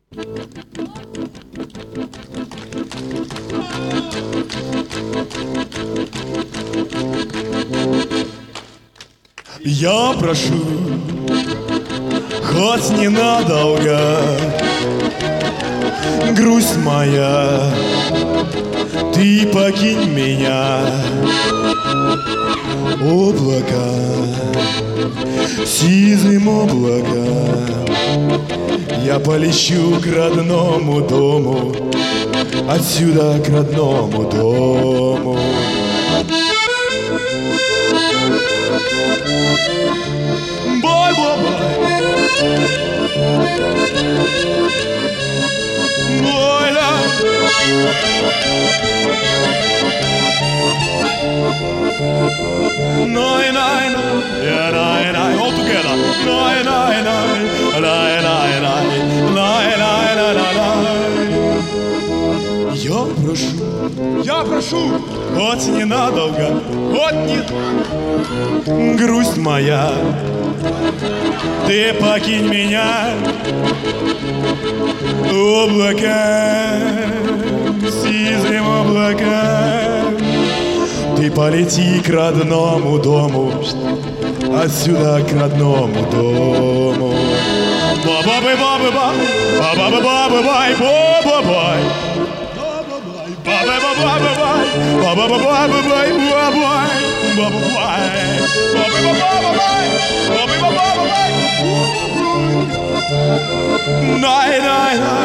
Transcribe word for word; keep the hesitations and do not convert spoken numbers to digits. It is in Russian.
Я прошу, хоть ненадолго, грусть моя, ты покинь меня. Облака, сизым облаком, я полечу к родному дому, отсюда к родному дому. Бай-бай-бай, бай-ла. Nine, nine, yeah, nine, nine, all together. Nine, nine, nine, nine, nine, nine, nine, nine, nine. Я прошу, я прошу, хоть ненадолго, хоть не грусть моя, ты покинь меня. Облака, сизым облаком, ты полети к родному дому, отсюда к родному дому. Ба-ба-ба-ба-ба-бай, ба-ба-ба-ба-бай, ба-ба-бай. Ба-ба-ба-ба-бай, ба-ба-ба-ба-бай, ба-бай, ба-ба-бай. Ба-ба-ба-ба-бай, ба-ба-ба-ба-бай. Най-най-най.